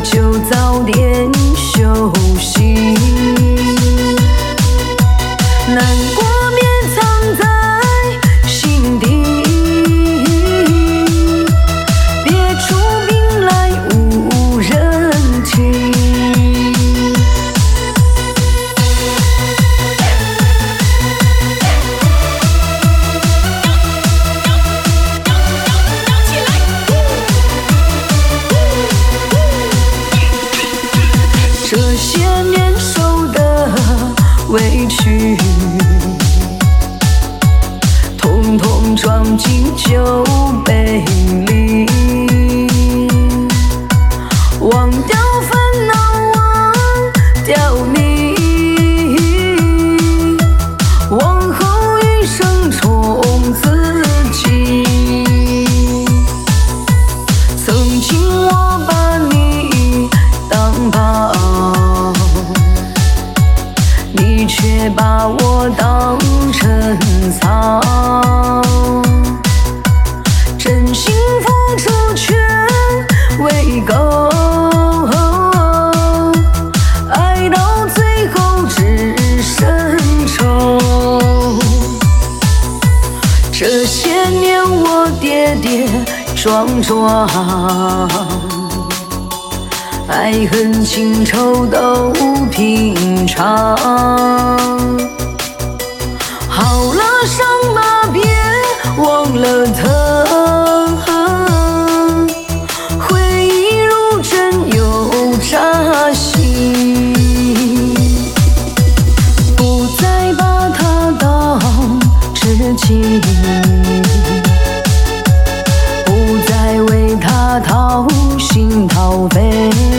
就早点休息。难过别藏在心底，别出兵来无人听。这些年受的委屈，统统装进酒杯里，忘掉烦恼，忘掉你，往后余生宠自己。曾经我把你当宝，你却把我当成草，真心付出全未够，爱到最后只剩愁。这些年我跌跌撞撞，爱恨情仇都平常，好了伤疤别忘了疼，回忆如针又扎心，不再把它当知己，不再为他掏心掏肺。